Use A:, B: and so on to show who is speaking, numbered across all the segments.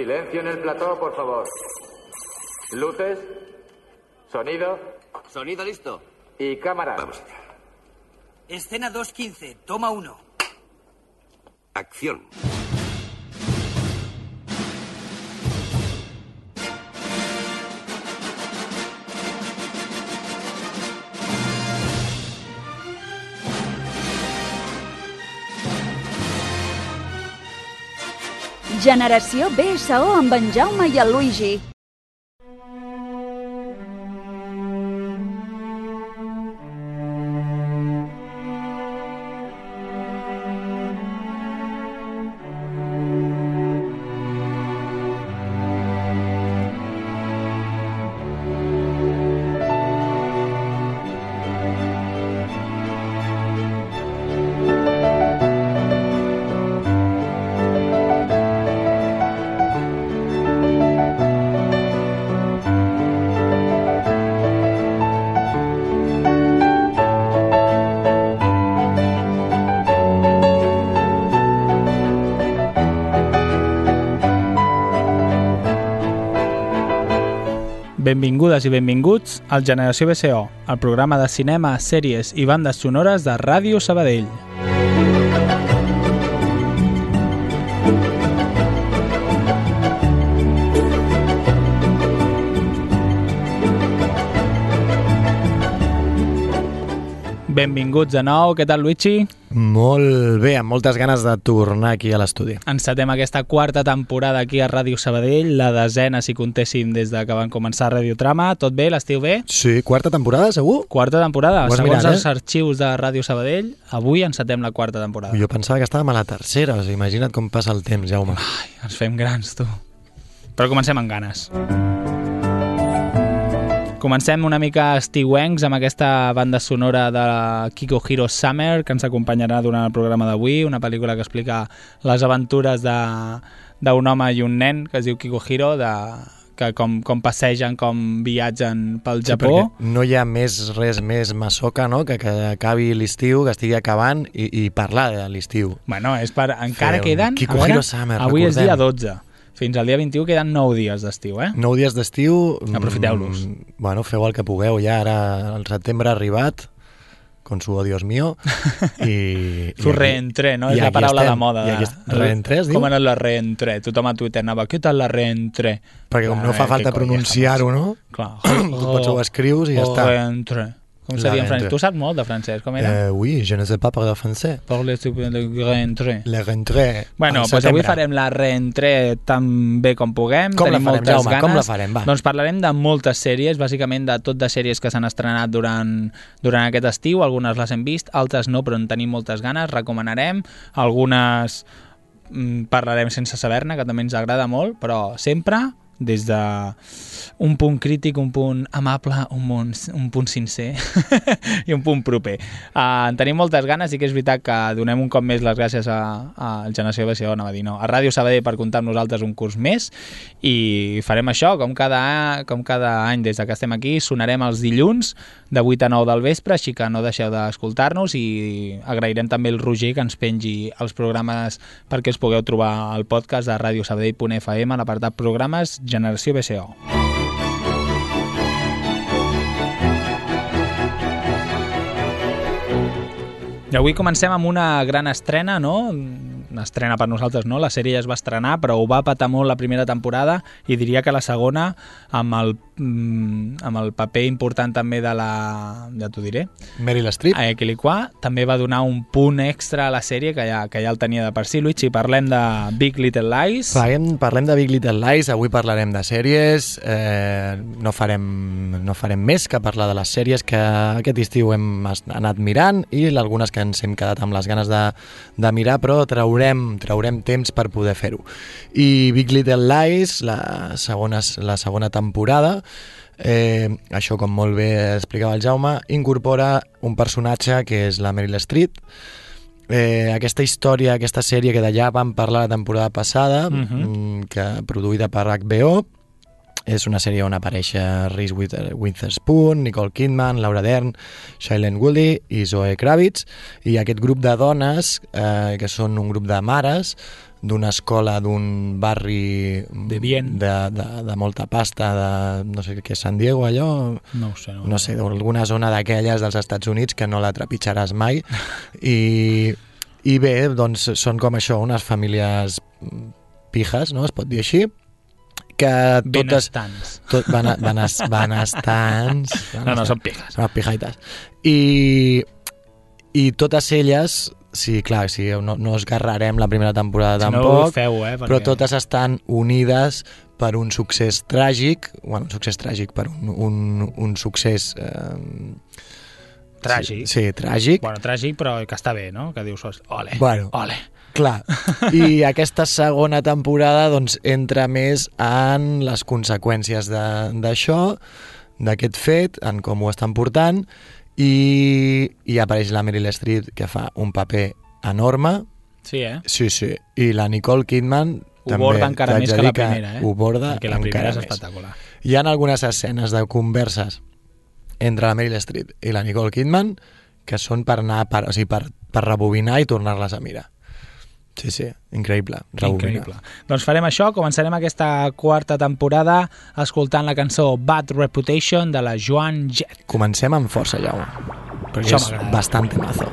A: Silencio en el plató, por favor. Luces. Sonido.
B: Sonido listo.
A: Y cámara.
B: Vamos allá.
C: Escena 2:15, toma 1.
B: Acción.
D: Generació BSO amb en Jaume i el Luigi.
E: Benvingudes i benvinguts al Generació BSO, el programa de cinema, sèries i bandes sonores de Ràdio Sabadell. Benvinguts de nou, què tal, Luigi?
F: Molt bé, amb moltes ganes de tornar aquí a l'estudi.
E: Encetem aquesta quarta temporada aquí a Ràdio Sabadell, la desena si comptéssim des de que van començar Radiotrama. Tot bé? L'estiu bé?
F: Sí, quarta temporada, segur?
E: Quarta temporada, segons
F: mirat,
E: els arxius de Ràdio Sabadell, avui encetem la quarta temporada.
F: Jo pensava que estàvem a la tercera, o sigui, imagina't com passa el temps, Jaume.
E: Ai, ens fem grans, tu. Però comencem amb ganes. Comencem una mica estiuencs amb aquesta banda sonora de Kikuhiro Summer, que ens acompanyarà durant el programa d'avui, una pel·lícula que explica les aventures d'un home i un nen que es diu Kikuhiro, que com passegen, com viatgen pel Japó.
F: Sí, no hi ha res més masoca, no?, que acabi l'estiu, que estigui acabant i parlar de l'estiu.
E: Bueno, encara queden...
F: Kikuhiro Summer,
E: avui
F: recordem.
E: És dia 12. Fins al dia 21 queden 9 dies d'estiu,
F: 9 dies d'estiu...
E: Aprofiteu-los.
F: Bueno, feu el que pugueu, ja ara el setembre ha arribat, con su oh Dios mío, i...
E: Su reentré, no? És la paraula de moda.
F: Reentré, es diu?
E: Com ha anat la reentré? Tothom a Twitter anava, què tal la reentré?
F: Perquè com no fa falta pronunciar-ho, no?
E: Clar.
F: Tu pots ho escrius i ja està.
E: Reentré. Com seria en francès? Tu saps molt de francès, com era?
F: Oui, je ne sais pas parler français.
E: Parle de reentré.
F: La rentré.
E: Bueno, doncs avui farem la reentré tan bé com puguem.
F: Com la
E: Tenim
F: farem,
E: moltes
F: Jaume?
E: ganes.
F: Com la farem, va?
E: Doncs parlarem de moltes sèries, bàsicament de tot de sèries que s'han estrenat durant aquest estiu. Algunes les hem vist, altres no, però en tenim moltes ganes. Recomanarem. Algunes parlarem sense saber-ne, que també ens agrada molt, però sempre des de un punt crític, un punt amable, un punt sincer i un punt proper. En tenim moltes ganes i que és veritat que donem un cop més les gràcies al Generació BSO, a Ràdio Sabadell per comptar amb nosaltres un curs més, i farem això com cada any des que estem aquí. Sonarem els dilluns de 8 a 9 del vespre, així que no deixeu d'escoltar-nos, i agrairem també el Roger que ens pengi els programes perquè els pugueu trobar al podcast de radiosabadell.fm a l'apartat programes Generació BSO. I avui comencem amb una gran estrena, no? Una estrena per nosaltres, no? La sèrie ja es va estrenar, però ho va patar molt la primera temporada, i diria que la segona, amb el paper important també de la... ja t'ho diré.
F: Meryl Streep.
E: Equilicua, també va donar un punt extra a la sèrie, que ja el tenia de per si. Luigi, parlem de Big Little Lies.
F: Parlem de Big Little Lies, avui parlarem de sèries, no farem més que parlar de les sèries que aquest estiu hem anat mirant, i algunes que ens hem quedat amb les ganes de mirar, però traurem temps per poder fer-ho. I Big Little Lies, la segona temporada, això, com molt bé explicava el Jaume, incorpora un personatge que és la Meryl Streep. Aquesta història, aquesta sèrie que d'allà vam parlar la temporada passada, que produïda per HBO, és una sèrie on apareix Reese Witherspoon, Nicole Kidman, Laura Dern, Shailene Woodley i Zoe Kravitz, i aquest grup de dones, que són un grup de mares, d'una escola d'un barri de molta pasta, de no sé què és, San Diego, allò? No sé, d'alguna zona d'aquelles dels Estats Units que no la trepitjaràs mai. I bé, doncs són com això, unes famílies pijes, no? Es pot dir així? Que totes... Benestants.
E: No, són pijes.
F: Són pijaites. I totes elles... Sí, clar, sí, no esgarrarem la primera temporada tampoc,
E: perquè...
F: però totes estan unides per un succés tràgic, per un succés...
E: Tràgic.
F: Sí, tràgic.
E: Bueno, tràgic, però que està bé, no? Que dius, ole,
F: bueno,
E: ole.
F: Clar, i aquesta segona temporada doncs, entra més en les conseqüències d'això, d'aquest fet, en com ho estan portant, i apareix la Meryl Streep, que fa un paper enorme.
E: Sí,
F: Sí, i la Nicole Kidman
E: ho borda encara més que la primera,
F: ho borda
E: perquè la primera és
F: més.
E: espectacular.
F: Hi ha algunes escenes de converses entre la Meryl Streep i la Nicole Kidman que són per rebobinar i tornar-les a mirar. Sí, increïble.
E: Increïble. Doncs farem això, començarem aquesta quarta temporada escoltant la cançó Bad Reputation de la Joan Jett.
F: Comencem amb força, Jaume, perquè és bastant temazo.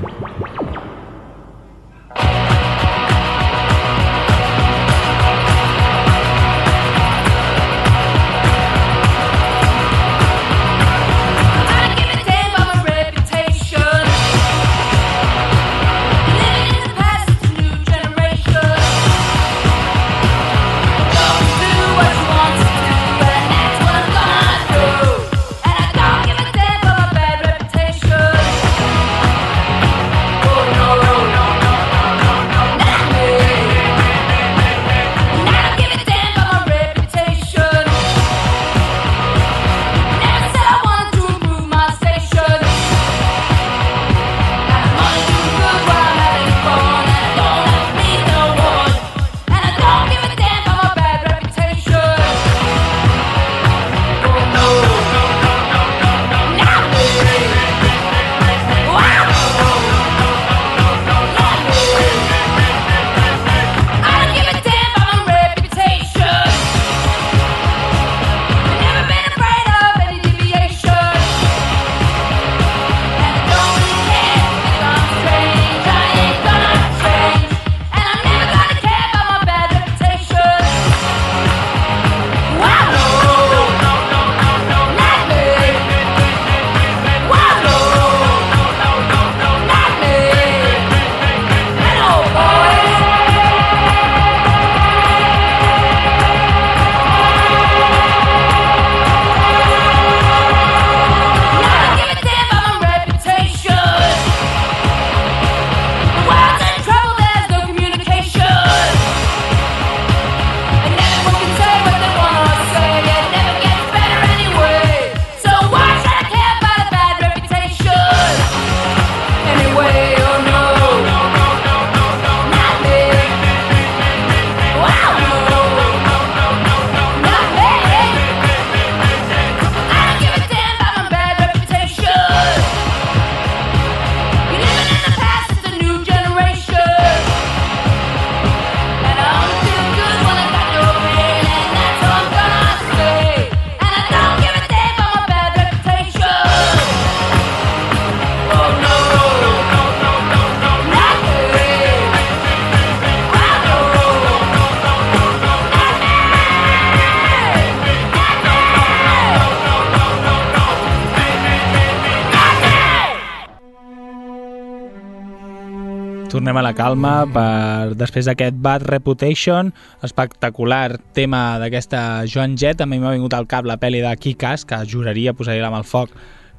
E: Tornem a la calma per després d'aquest Bad Reputation, espectacular tema d'aquesta Joan Jett. També m'ha vingut al cap la pel·li de Kick-Ass, que juraria posaria amb el foc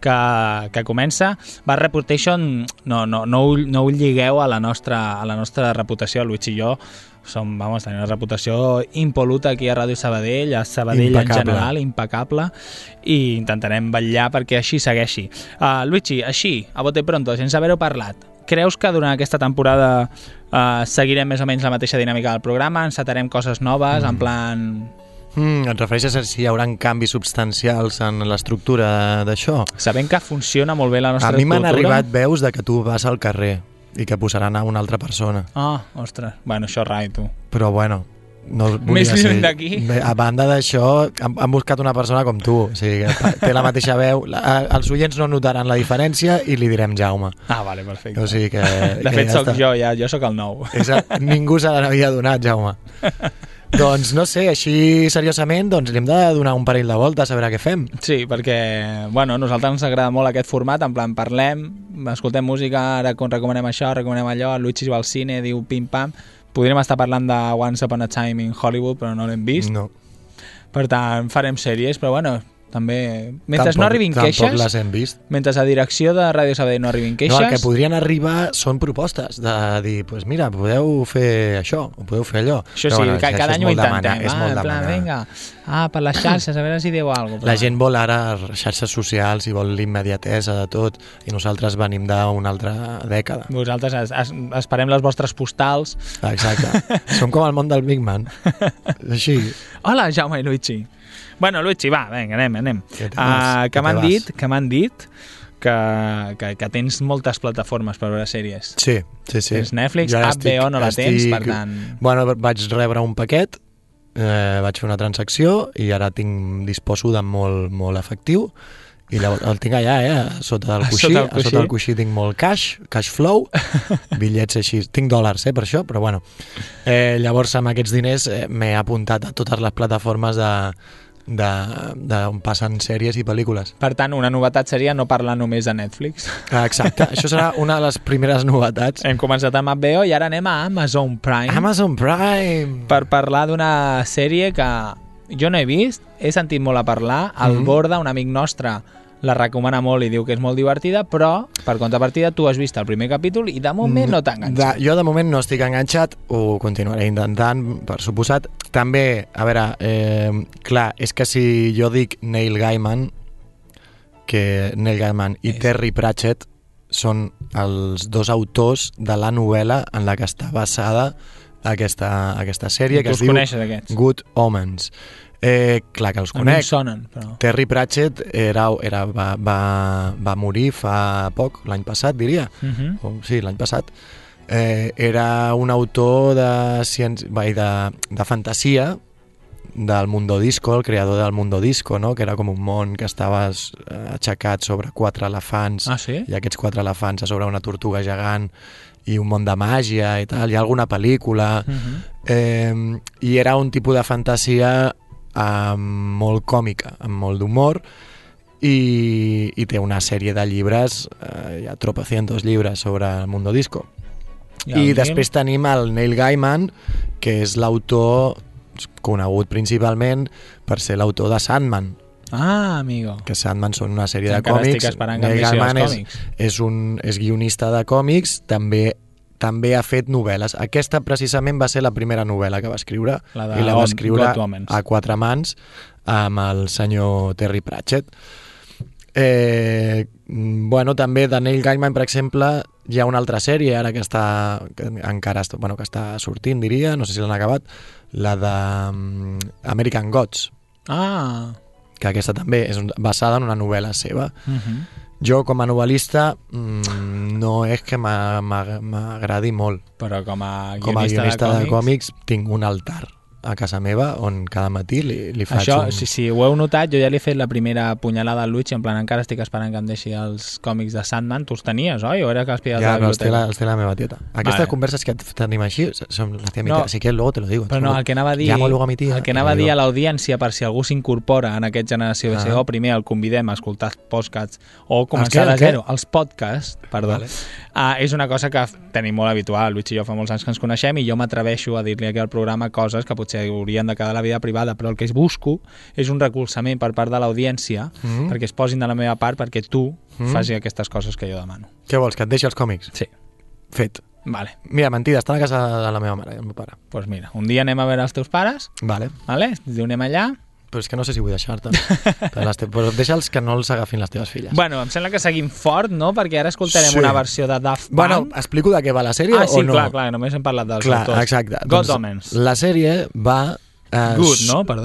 E: que comença. Bad Reputation no ho lligueu a la nostra reputació. Luis i jo tenim una reputació impol·luta aquí a Ràdio Sabadell, a Sabadell en general, impecable, i intentarem vetllar perquè així segueixi. Luigi, així, a bote pronto, sense haver-ho parlat, creus que durant aquesta temporada seguirem més o menys la mateixa dinàmica del programa? Encetarem coses noves, en plan
F: Et refereixes a si hi haurà canvis substancials en l'estructura d'això?
E: Sabent que funciona molt bé la nostra
F: A mi m'han
E: cultura...
F: arribat veus de que tu vas al carrer i que posaran a una altra persona.
E: Ah, ostres. Bueno, això rai, tu.
F: Però bueno, no volia
E: Més
F: ser...
E: lluny d'aquí.
F: A banda d'això, han buscat una persona com tu, o sigui, que té la mateixa veu. Els oients no notaran la diferència i li direm Jaume.
E: Ah, vale, perfecte.
F: O sigui que...
E: De fet,
F: ja
E: sóc
F: està.
E: jo sóc el nou.
F: Ningú se n'havia donat, Jaume. Doncs no sé, així seriosament, doncs li hem de donar un parell de voltes a veure què fem.
E: Sí, perquè, bueno, a nosaltres ens agrada molt aquest format, en plan, parlem, escoltem música, ara recomanem això, recomanem allò, el Luigi va al cine, diu pim-pam. Podríem estar parlant de Once Upon a Time in Hollywood, però no l'hem vist.
F: No.
E: Per tant, farem sèries, però bueno, també... Mentre no arribin queixes...
F: Tampoc les hem vist.
E: Mentre a direcció de Ràdio Sabadell no arribin queixes...
F: No, el que podrien arribar són propostes de dir, pues mira, podeu fer això, o podeu fer allò.
E: Això
F: però
E: sí,
F: bueno,
E: cada any ho intentem.
F: És molt
E: En plan,
F: demanar.
E: vinga, per les xarxes, a veure si diu alguna cosa.
F: La gent vol ara xarxes socials i vol l'immediatesa de tot, i nosaltres venim d'una altra dècada.
E: Vosaltres esperem les vostres postals.
F: Exacte. Som com el món del Big Man. Així.
E: Hola, Jaume i Luigi. Bueno, Luigi, va, vinga, anem.
F: Que
E: m'han dit que tens moltes plataformes per veure sèries.
F: Sí.
E: Tens Netflix,
F: Jo ara
E: HBO no la tens, per tant...
F: Bueno, vaig rebre un paquet, vaig fer una transacció i ara disposo de molt efectiu i llavors el tinc allà, sota del coixí. A sota del coixí tinc molt cash flow, bitllets així, tinc dòlars per això, però bueno. Llavors amb aquests diners m'he apuntat a totes les plataformes on passen sèries i pel·lícules.
E: Per tant, una novetat seria no parlar només de Netflix.
F: Exacte, això serà una de les primeres novetats.
E: Hem començat amb HBO i ara anem a Amazon Prime.
F: Amazon Prime!
E: Per parlar d'una sèrie que jo no he vist, he sentit molt a parlar, el Borda, un amic nostre, la recomana molt i diu que és molt divertida, però, per contrapartida, tu has vist el primer capítol i de moment no t'ha enganxat.
F: Jo de moment no estic enganxat, ho continuaré intentant, per suposat. També, a veure, clar, és que si jo dic Neil Gaiman i Terry Pratchett són els dos autors de la novel·la en la que està basada aquesta sèrie, que es diu
E: coneixes, aquests?
F: Good Omens. Clar que els conec.
E: A mi em sonen, però...
F: Terry Pratchett va morir fa poc, l'any passat, diria. Sí, l'any passat. Era un autor de fantasia del Mundo Disco, el creador del Mundo Disco, no? Que era com un món que estava aixecat sobre 4 elefants.
E: Ah, sí?
F: I aquests 4 elefants a sobre una tortuga gegant i un món de màgia i tal. Hi ha alguna pel·lícula. I era un tipus de fantasia molt còmica, amb molt d'humor, i té una sèrie de llibres, hi ha tropecientos llibres sobre el Mundo Disco. I després tenim el Neil Gaiman, que és l'autor conegut principalment per ser l'autor de Sandman.
E: Ah, amigo.
F: Que Sandman són una sèrie de
E: encara
F: còmics.
E: estic esperant que
F: Neil
E: em deixi
F: Gaiman
E: els còmics.
F: és guionista de còmics, també ha fet novel·les. Aquesta precisament va ser la primera novel·la que va escriure, i la va escriure a 4 mans amb el senyor Terry Pratchett. Bueno, també de Neil Gaiman, per exemple, hi ha una altra sèrie ara que està sortint, diria, no sé si l'han acabat, la de American Gods. Que aquesta també és basada en una novel·la seva. Jo, com a novel·lista, no és que m'agradi molt.
E: Però com a
F: guionista de còmics tinc un altar a casa meva on cada matí li faig
E: això, si ho heu notat, jo ja li he fet la primera punyalada al Luigi, en plan encara estic esperant que em deixi els còmics de Sandman. Tu els tenies, oi? O era que els pillat
F: ja,
E: a la biblioteca?
F: Els té la meva tieta. Aquestes converses que tenim així són la teva tieta, así que luego te lo digo.
E: Però no, el que anava a dir, a l'audiència, per si algú s'incorpora en aquest Generació BCO, primer el convidem a escoltar podcasts o començar de zero. Els podcasts, perdó. És una cosa que tenim molt habitual. Luigi i jo fa molts anys que ens coneixem i jo m'atreveixo a dir-li aquí al programa coses que potser haurien de quedar a la vida privada, però el que busco és un recolzament per part de l'audiència perquè es posin de la meva part perquè tu faci aquestes coses que jo demano.
F: Què vols, que et deixi els còmics?
E: Sí.
F: Fet.
E: Vale.
F: Mira, mentida, estan a casa de la meva mare i el meu pare.
E: Doncs mira, un dia anem a veure els teus pares.
F: Vale.
E: Anem allà.
F: Però és que no sé si vull deixar-te. Però deixa'ls que no els agafin les teves filles.
E: Bueno, em sembla que seguim fort, no? Perquè ara escoltarem una versió de Daft Punk.
F: Bueno, explico de què va la sèrie o no?
E: Clar, només hem parlat dels autors.
F: Exacte.
E: God Omens.
F: La sèrie va...
E: Good, no? Perdó.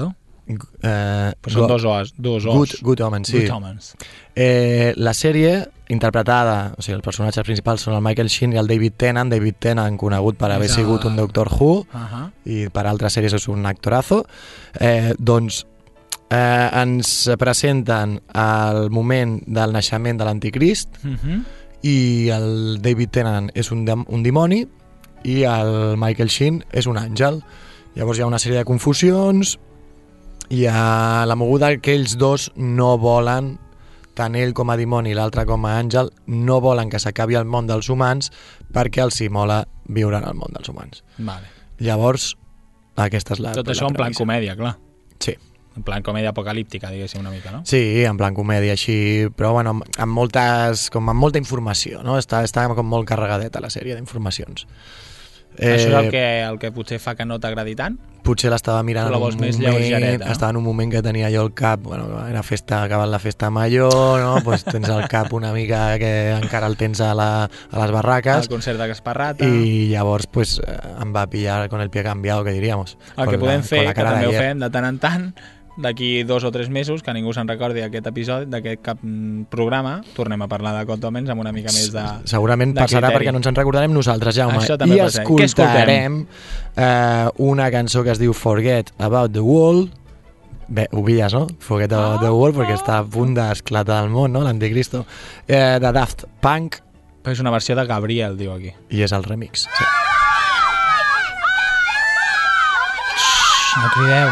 E: Però són dos os.
F: Good Omens, sí.
E: Good Omens.
F: La sèrie interpretada, o sigui, els personatges principals són el Michael Sheen i el David Tennant. David Tennant, conegut per haver sigut un Doctor Who i per altres sèries és un actorazo. Doncs ens presenten el moment del naixement de l'Anticrist i el David Tennant és un dimoni i el Michael Sheen és un àngel. Llavors hi ha una sèrie de confusions i a la moguda que ells dos no volen, tant ell com a dimoni i l'altre com a àngel, no volen que s'acabi el món dels humans perquè els hi mola viure en el món dels humans.
E: Vale.
F: Llavors, aquesta és la
E: Tot això en plan comèdia, clar.
F: Sí.
E: En plan comèdia apocalíptica, diguéssim una mica, no?
F: Sí, en plan comèdia així, però bueno, amb molta informació, no? Està com molt carregadeta la sèrie d'informacions.
E: Això és el que potser fa que no t'agradi tant?
F: Potser l'estava mirant
E: en un moment,
F: estava en un moment que tenia jo el cap, bueno, era acabat la festa major, no? Pues tens el cap una mica que encara el tens a les barraques.
E: El concert de Gasparrata.
F: I llavors pues, em va pillar con el pie cambiado, que diríamos.
E: El que podem fer, que també ho fem de tant en tant, d'aquí 2 o 3 mesos, que ningú se'n recordi d'aquest episodi, d'aquest cap programa, tornem a parlar de Good Omens amb una mica més de
F: segurament de passarà perquè no ens en recordarem nosaltres, Jaume. I escoltarem una cançó que es diu Forget About the World. Bé, ho pilles, no? Forget About the World, perquè està a punt d'esclatar el món, no? L'Anticristo. De Daft Punk.
E: Però és una versió de Gabriel, diu aquí.
F: I és el remix. Sí.
E: No crideu.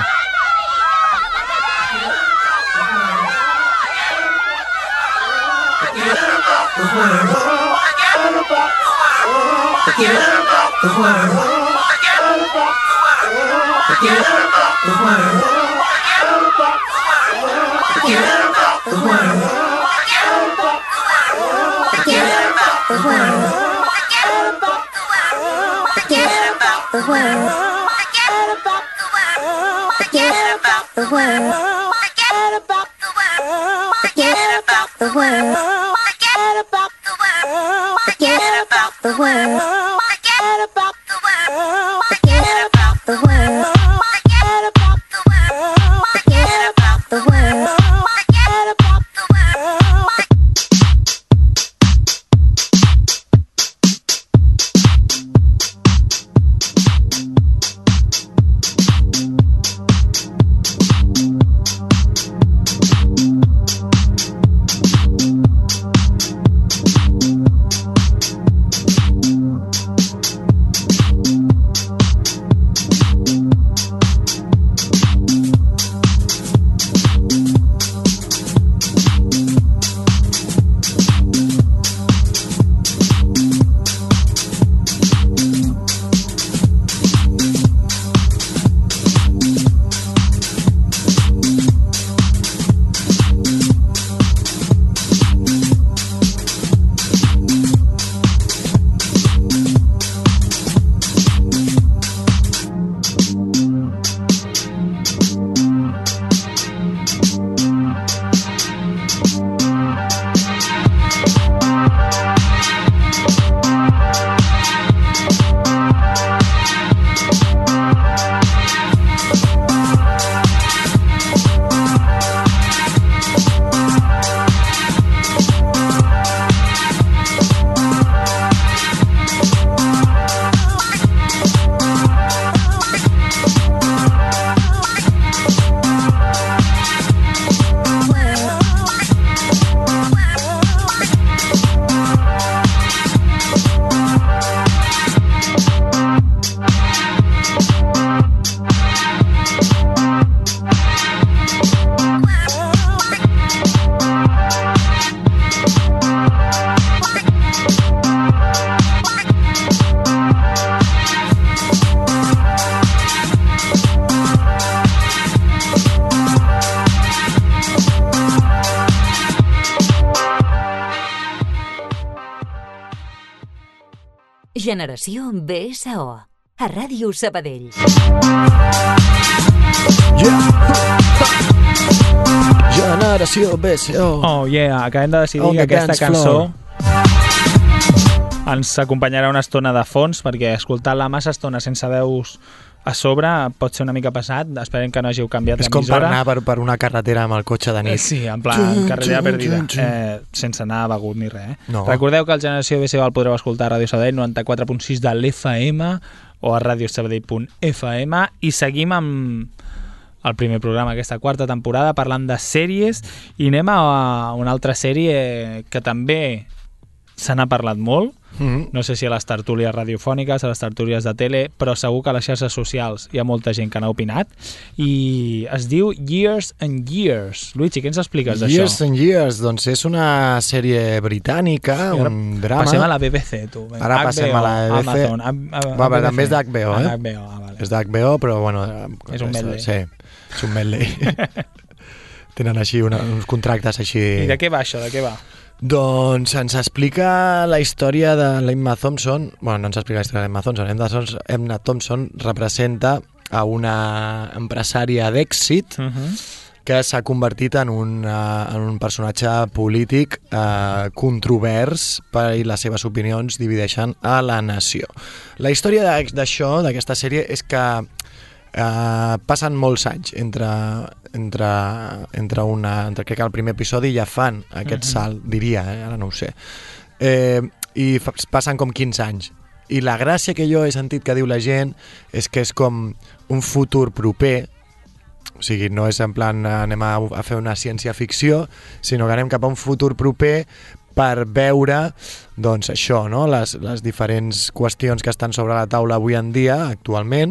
G: Generació BSO, a Ràdio Sabadell.
F: Generació BSO.
E: Oh yeah, acabem de decidir que aquesta cançó ens acompanyarà una estona de fons, perquè escoltar-la massa estona sense veus a sobre pot ser una mica pesat, esperem que no hàgiu canviat
F: És com per
E: l'emissora.
F: anar per una carretera amb el cotxe de nit.
E: Sí, en plan carretera perdida, sense anar begut ni res.
F: No.
E: Recordeu que el Generació BCO el podreu escoltar a Ràdio Sabadell 94.6 de l'FM o a radiosabadell.fm i seguim amb el primer programa aquesta quarta temporada parlant de sèries i anem a una altra sèrie que també se n'ha parlat molt. No sé si a les tertúlies radiofòniques, a les tertúlies de tele, però segur que a les xarxes socials hi ha molta gent que n'ha opinat i es diu Years and Years. Luigi, què ens expliques d'això?
F: Years and Years, doncs és una sèrie britànica, un drama.
E: Passem a la BBC, tu.
F: Ara passem a la BBC.
E: Amazon,
F: també és d'HBO, eh?
E: HBO, vale.
F: És d'HBO, però bueno...
E: És un medley.
F: Sí, és un medley. Tenen així uns contractes així...
E: I de què va això? De què va?
F: Doncs ens explica la història de l'Emma Thompson. Bueno, no ens explica la història d'Emma Thompson. Emma Thompson representa a una empresària d'èxit que s'ha convertit en un personatge polític controvers i les seves opinions divideixen a la nació. La història d'això, d'aquesta sèrie, és que passen molts anys entre crec que el primer episodi ja fan aquest salt, diria, ara no ho sé, i passen com 15 anys i la gràcia que jo he sentit que diu la gent és que és com un futur proper, o sigui, no és en plan anem a fer una ciència-ficció, sinó que anem cap a un futur proper per veure, doncs, això, no? Les diferents qüestions que estan sobre la taula avui en dia, actualment,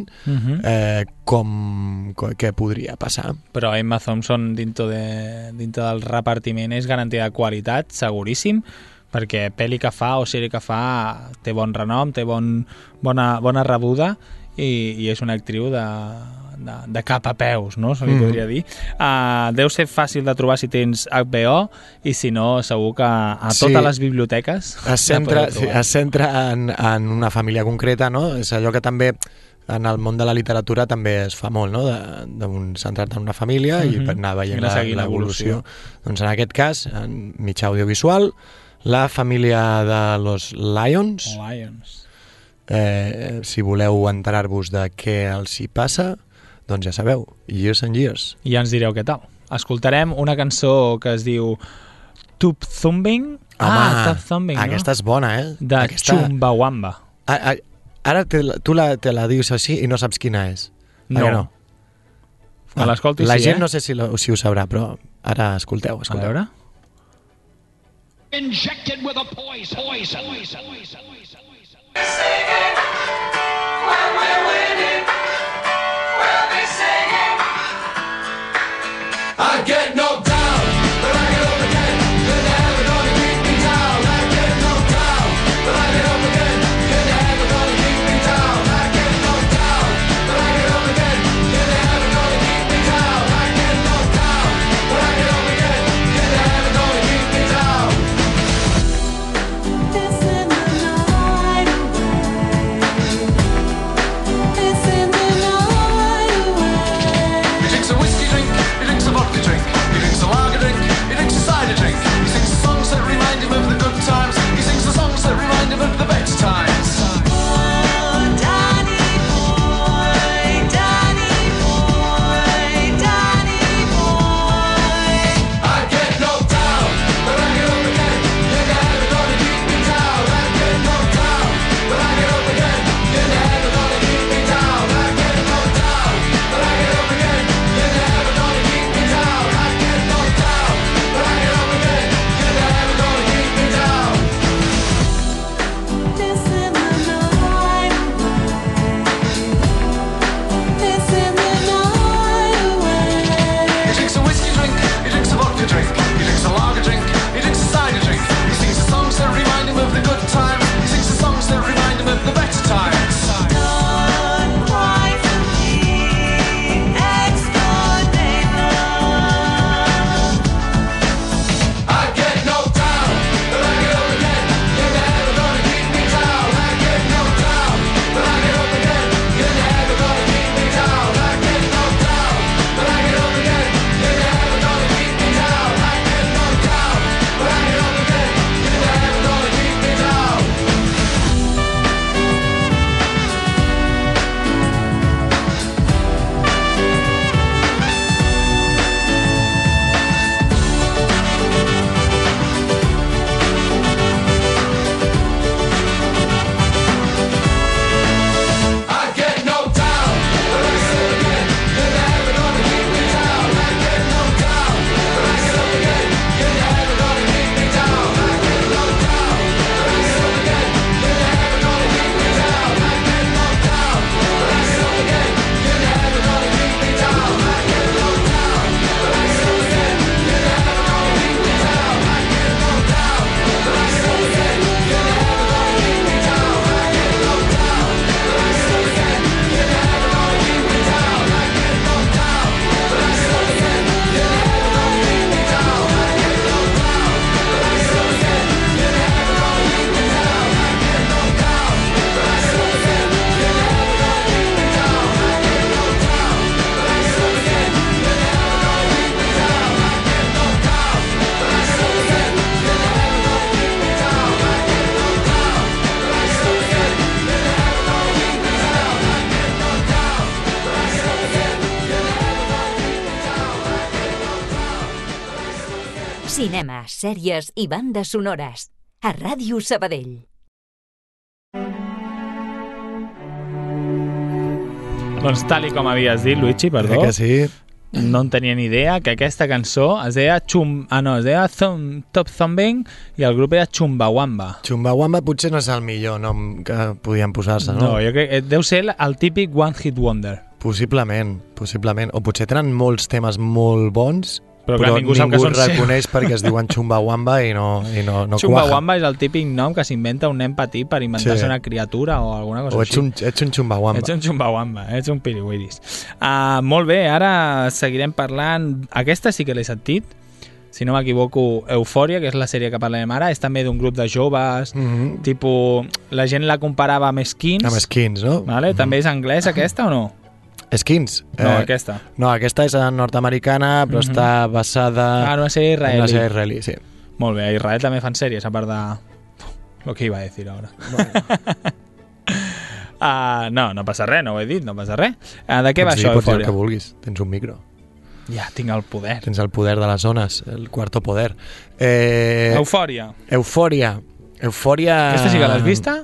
F: què podria passar.
E: Però Emma Thompson dintre del repartiment és garantia de qualitat, seguríssim, perquè pel·li que fa o sèrie que fa té bon renom, té bona rebuda i és una actriu de cap a peus, no? Se li podria dir. Deu ser fàcil de trobar si tens HBO i si no, segur que a totes les biblioteques
F: es centra en una família concreta, no? És allò que també en el món de la literatura també es fa molt, no? Centrar-te en una família i per anar veient l'evolució. Doncs en aquest cas, en mitjà audiovisual, la família de los Lyons. Si voleu enterar-vos de què els hi passa, doncs ja sabeu, Years and Years.
E: I ja ens direu què tal. Escoltarem una cançó que es diu Tube Thumbing.
F: Home,
E: Tube Thumbing,
F: aquesta és bona,
E: de Chumbawamba.
F: Ara te la dius així i no saps quina és.
E: No. Me l'escolto,
F: la gent no sé si ho sabrà, però ara escolteu.
E: A veure.
H: Injected with a poison.
I: I get knocked down, but I get up again. You're never gonna keep me down. I get knocked down, but I get up again. You're never gonna keep me down. I get knocked down, but I get up again. You're never gonna keep me down. I get knocked down, but I get up again. You're never gonna keep me down. This in the night away.
G: Cinema, sèries i bandes sonores. A Ràdio Sabadell.
E: Doncs tal i com havies dit, Luigi, perdó,
F: Que sí?
E: no en tenia ni idea que aquesta cançó es deia Top Thumbing i el grup era Chumbawamba.
F: Chumbawamba potser no és el millor nom que podien posar-se, no?
E: No, jo crec que deu ser el típic One Hit Wonder.
F: Possiblement. O potser tenen molts temes molt bons,
E: Però
F: però
E: clar, ningú sap que són
F: reconeix perquè es diuen Chumbawamba i no quaja.
E: Chumbawamba és el típic nom que s'inventa un nen petit per inventar-se
F: Sí.
E: una criatura o alguna cosa
F: O
E: així.
F: ets un Chumbawamba.
E: Ets un Chumbawamba, ets un piriwiris. Molt bé, ara seguirem parlant. Aquesta sí que l'he sentit, si no m'equivoco, Eufòria, que és la sèrie que parlem ara, és també d'un grup de joves, tipus, la gent la comparava amb Skins.
F: Amb Skins, no?
E: Vale? També és anglès aquesta o no?
F: Skins?
E: No, aquesta.
F: No, aquesta és nord-americana, però està basada...
E: Una sèrie israelí.
F: En una sèrie israelí, sí.
E: Molt bé, a Israel també fan sèries, a part de... Lo que iba a decir ahora. No passa res, no ho he dit, no passa res. De què va això,
F: Pots dir el
E: Eufòria?
F: que vulguis, tens un micro.
E: Ja, tinc el poder.
F: Tens el poder de les zones, el cuarto poder.
E: Eufòria.
F: Eufòria.
E: ¿Aquesta sí que l'has vista?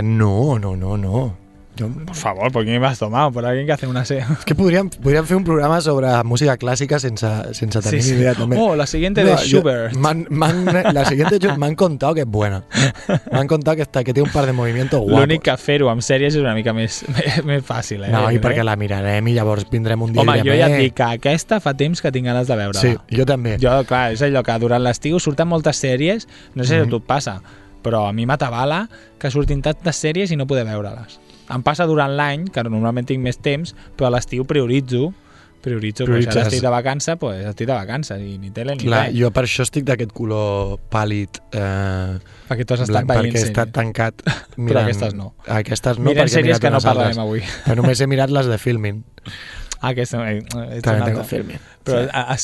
F: No.
E: Por favor, ¿por qué me has tomado? Por alguien que hace una serie.
F: És que podríem fer un programa sobre música clàssica sense tenir ni idea també.
E: La siguiente de Schubert.
F: La siguiente m'han contado que es buena. M'han contado que té un par de movimientos guapos.
E: L'únic que fer-ho amb sèries és una mica més fàcil.
F: No, i perquè la mirarem i llavors vindrem un dia
E: Home,
F: i direm...
E: jo ja et dic que aquesta fa temps que tinc ganes de veure-la.
F: Sí, jo també.
E: Jo, clar, és allò que durant l'estiu surten moltes sèries, no sé si a tu et passa, però a mi m'atabala que surtin tantes sèries i no poder veure-les. Em passa durant l'any, que normalment tinc més temps, però a l'estiu prioritzo, perquè ara estic de vacances, pues estic de vacances i ni tele ni res.
F: Jo per això estic d'aquest color pàl·lid
E: perquè tu has estat veient
F: perquè he estat tancat mirant...
E: Però aquestes no.
F: Aquestes no,
E: Mirem
F: perquè he
E: sèries
F: mirat
E: que no
F: unes
E: parlarem
F: altres.
E: avui.
F: Però només he mirat les de Filmin.
E: Aquesta és una altra.
F: Filmin.
E: Però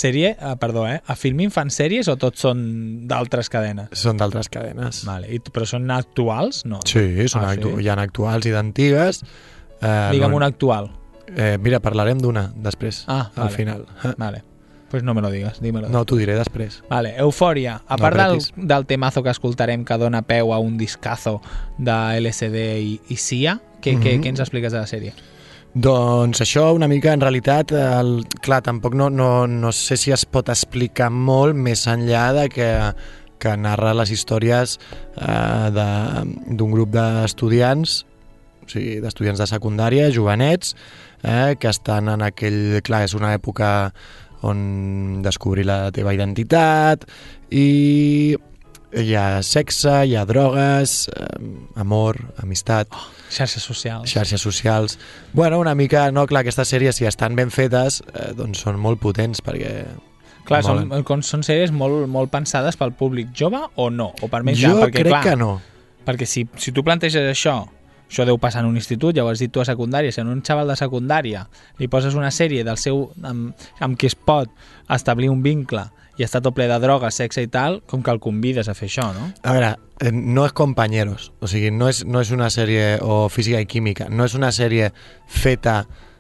E: a Filmin fan sèries o tots són d'altres cadenes?
F: Són d'altres cadenes.
E: Vale. Però són actuals? No.
F: Sí, hi ha actuals i d'antigues.
E: Digue'm una actual.
F: Mira, parlarem d'una després, al final.
E: Vale. Pues no me lo digas, dímelo.
F: No, t'ho diré després.
E: Vale, Eufòria. A part del temazo que escoltarem que dona peu a un discazo de LSD i Sia, què ens expliques de la sèrie?
F: Doncs això una mica, en realitat, clar, tampoc no sé si es pot explicar molt més enllà de que narra les històries d'un grup d'estudiants, o sigui, d'estudiants de secundària, jovenets, que estan en aquell... Clar, és una època on descobrir la teva identitat i hi ha sexe, hi ha drogues, amor, amistat...
E: Xarxes socials.
F: Xarxes socials. Bueno, una mica, no, clar, aquestes sèries, si estan ben fetes, doncs són molt potents, perquè...
E: Clar, són sèries molt pensades pel públic jove o no? O per més
F: jo
E: perquè,
F: crec
E: clar,
F: que no.
E: Perquè si tu planteges això deu passar en un institut, ja ho has dit tu a secundària, si en un xaval de secundària li poses una sèrie del seu amb qui es pot establir un vincle i està tot ple de drogues, sexe i tal, com que el convides a fer això, no?
F: A veure, no és Compañeros, o sigui, no és una sèrie, o Física i Química, no és una sèrie feta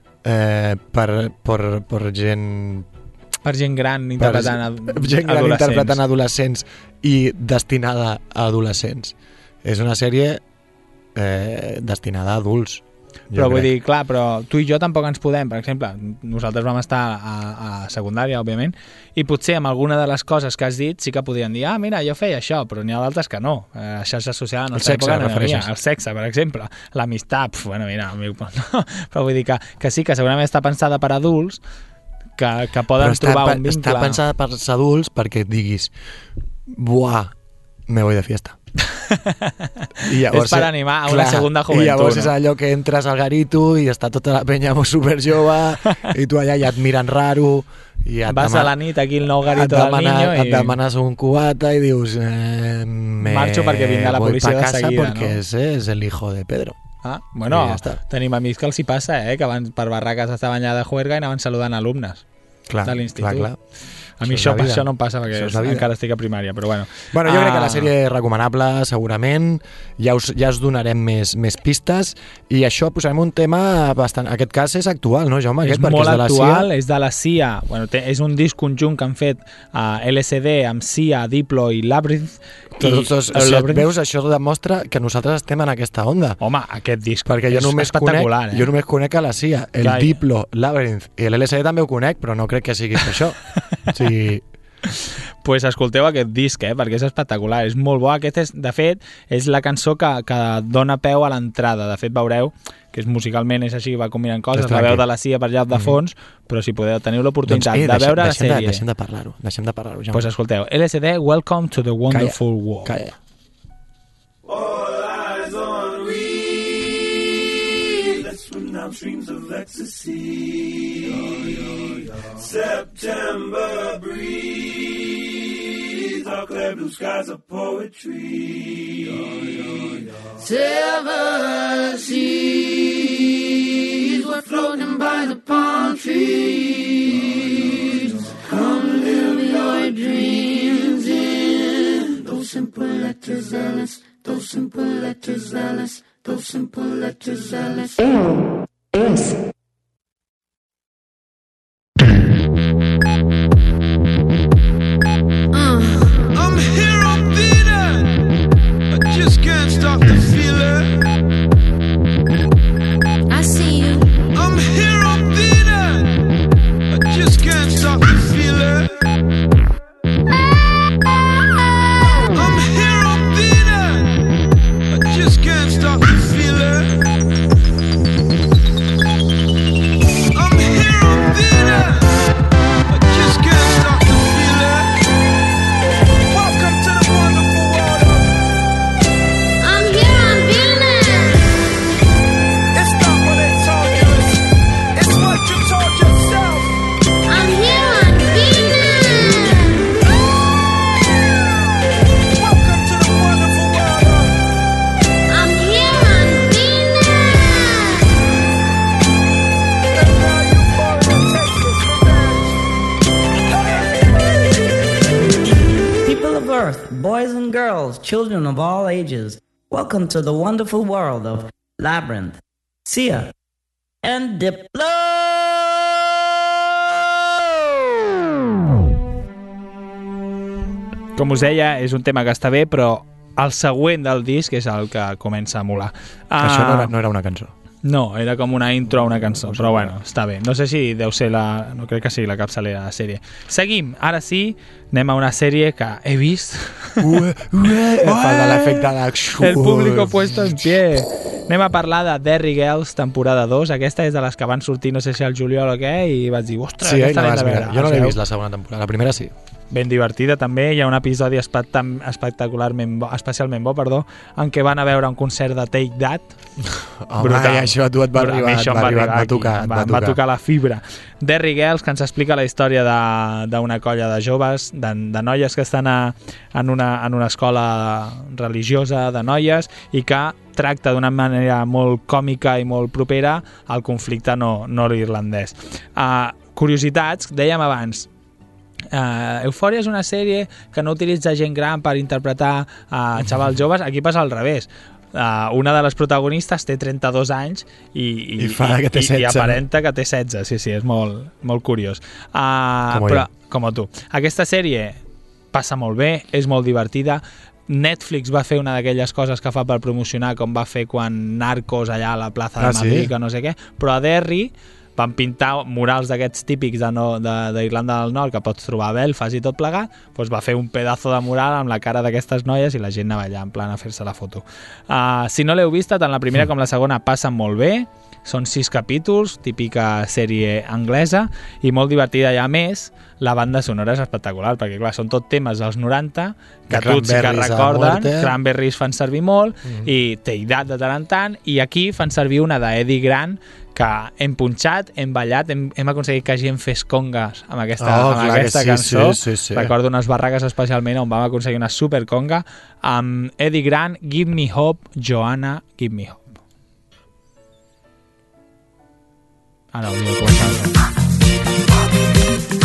F: per gent...
E: Per gent gran interpretant
F: interpretant adolescents i destinada a adolescents. És una sèrie destinada a adults.
E: Però vull dir, clar, però tu i jo tampoc ens podem, per exemple, nosaltres vam estar a secundària, òbviament, i potser amb alguna de les coses que has dit sí que podien dir, mira, jo feia això, però n'hi ha d'altres que no. A xarxa social en nostra època no hi havia. El sexe, per exemple. L'amistat, bueno, mira, amic, no. Però vull dir que sí, que segurament està pensada per adults, que poden trobar un vincle.
F: Està pensada per adults perquè et diguis, buah, me voy de fiesta. I llavors,
E: és per animar a una segunda joventut.
F: I llavors és allò que entres al garito i està tota la penya super jove i tu allà ja et miren raro i
E: vas a la nit aquí al nou garito del niño
F: et demanes un cubata i dius
E: marxo perquè vindrà la policia de seguida,
F: perquè és el hijo de Pedro.
E: Bueno, tenim amics que els hi passa, que abans per barraques estaven allà de juerga i anaven saludant alumnes.
F: Clar,
E: de l'institut.
F: clar.
E: A mi
F: Això és la vida.
E: això no em passa perquè
F: Això és la vida.
E: encara estic a primària, però bueno.
F: Bueno, jo crec que la sèrie és recomanable, segurament. Ja us donarem més pistes. I això posarem un tema bastant... Aquest cas és actual, no, Jaume?
E: És
F: Aquest, perquè
E: molt
F: de la
E: actual,
F: CIA.
E: és de la CIA. Bueno, és un disc conjunt que han fet LSD amb CIA, Diplo i Labyrinth.
F: Veus, això demostra que nosaltres estem en aquesta onda.
E: Home, aquest disc
F: Perquè
E: és espectacular.
F: Jo només conec a la CIA, el
E: Clar.
F: Diplo, Labyrinth i l'LSD també ho conec, però no crec que sigui per això. O sigui,
E: Pues escolteu aquest disc, perquè és espectacular, és molt bo. Aquest és, de fet, és la cançó que dona peu a l'entrada. De fet, veureu que musicalment és així, va combinant coses, la veu de la CIA per allà de fons, però si podeu, teniu l'oportunitat de veure la sèrie.
F: Deixem de parlar-ho, Jaume.
E: Pues escolteu, LSD, Welcome to the Wonderful World.
F: Calla.
I: All eyes on me. Let's swim down streams of ecstasy. September breeze. Our clear blue skies of poetry. 7 seas were floating by the palm trees. Come live your dreams in those simple letters, Alice. Those simple letters, Alice. Those simple letters, Alice. I'm here, I'm beating. I just can't stop the feeling.
H: I see you.
I: I'm here, I'm beating. I just can't stop the feeling. I'm here, I'm beating. I just can't stop the feeling. I'm here, I'm beating. I just can't stop the feeling. Welcome to the wonderful world of...
H: I'm here, I'm feeling.
I: It's not what they told you, it's what you told yourself.
H: I'm here, I'm feeling.
I: Welcome to the wonderful world of...
H: I'm here, I'm feeling.
I: And now you fall and take this revenge.
J: People of Earth, boys and girls, children of all ages, welcome to the wonderful world of Labyrinth, Sia, and Diplo!
E: Com us deia, és un tema que està bé, però el següent del disc és el que comença a molar.
F: Això no era una cançó.
E: No, era com una intro a una cançó, però bueno, està bé. No sé si deu ser no crec que sigui la capçalera de la sèrie. Seguim, ara sí, anem a una sèrie que he vist.
F: Falta l'efecte de...
E: El público puesto en pie. Anem a parlar de Derry Girls, temporada 2. Aquesta és de les que van sortir, no sé si al juliol o què, i vaig dir, ostres,
F: Sí,
E: aquesta
F: no
E: l'hem
F: vas
E: de
F: mirar.
E: veure.
F: Jo no l'he vist la segona temporada, la primera sí.
E: Ben divertida també, hi ha un episodi espectacularment bo, especialment bo, en què van a veure un concert de Take That.
F: Home, i això a tu et va arribar,
E: Això em
F: va tocar.
E: la fibra. Derry Girls, que ens explica la història d'una colla de joves, de noies que estan en una escola religiosa de noies i que tracta d'una manera molt còmica i molt propera al conflicte nord-irlandès. Curiositats, dèiem abans, Eufòria és una sèrie que no utilitza gent gran per interpretar xavals joves. Aquí passa al revés. Una de les protagonistes té 32 anys i
F: fa que té 16.
E: i aparenta que té 16. Sí, és molt, molt curiós. Com tu. Aquesta sèrie passa molt bé, és molt divertida. Netflix va fer una d'aquelles coses que fa per promocionar, com va fer quan Narcos allà a la plaça de Madrid, que no sé què, però a Derry van pintar murals d'aquests típics d'Irlanda del Nord que pots trobar a Belfast i tot plegat, doncs va fer un pedazo de mural amb la cara d'aquestes noies i la gent anava allà en plan a fer-se la foto. Si no l'heu vista, tant la primera com la segona passen molt bé, són 6 capítols, típica sèrie anglesa i molt divertida, i a més la banda sonora és espectacular, perquè clar, són tot temes dels 90 que tots sí que recorden. Cranberries fan servir molt i Take That de tant en tant, i aquí fan servir una d'Eddie Grant que hem punxat, hem ballat, hem aconseguit que gent fes congas amb aquesta cançó. Sí. Recordo unes barraques especialment on vam aconseguir una super conga amb Eddie Grant, Give Me Hope, Joanna, Give Me Hope. Ara hauria de començar.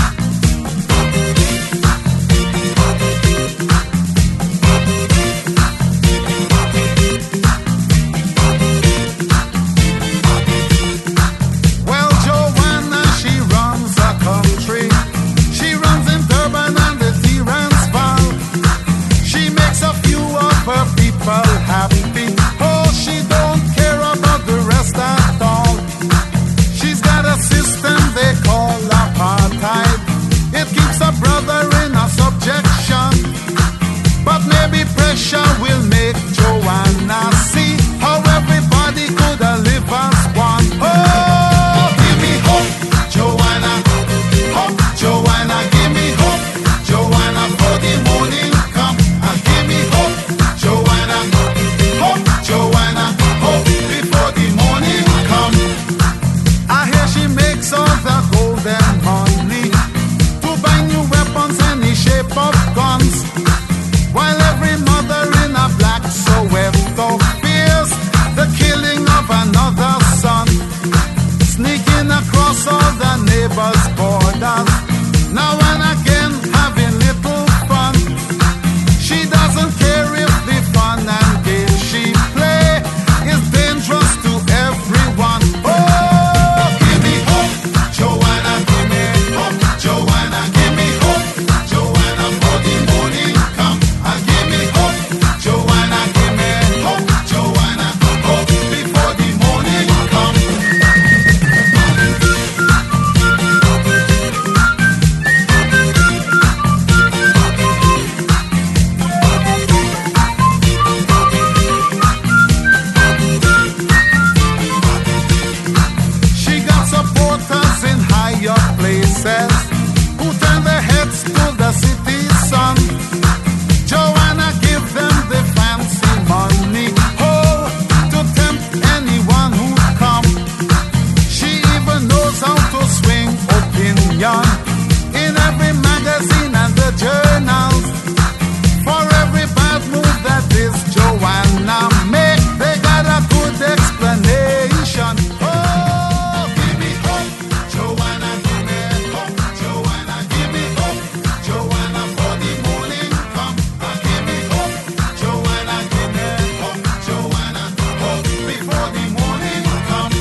K: cross all the neighbors' borders. Now and again having little fun. She doesn't care if the fun and games she play is dangerous to everyone. Oh, give me hope, Joanna, give me hope, Joanna, give me hope, Joanna, for the morning come. Give me hope, Joanna, give me hope, Joanna, hope before the morning come. She got supporters in higher places who turn their heads to the city sun. Joanna give them the fancy money, oh, to tempt anyone who come. She even knows how to swing opinion in every magazine and the journals. For every bad move that this Joanna make, they got a good explanation. Oh, give me hope, Joanna, give me hope, Joanna, give me hope, Joanna, for the morning come. Give me hope, Joanna, give me hope, Joanna, hope before the morning come.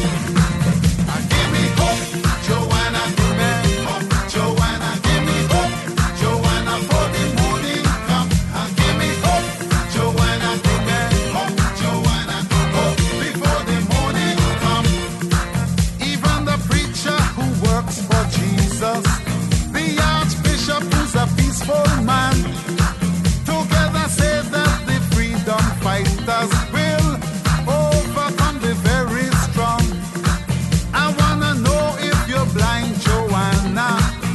K: Give me hope, Joanna, give me hope, Joanna, give me hope, Joanna, for the morning come. Give me hope, Joanna, give me hope, Joanna, hope before the morning come. Even the preacher who works for Jesus, the archbishop who's a peaceful man, together say that the freedom fighters will overcome the very strong. I wanna know if you're blind, Joanna,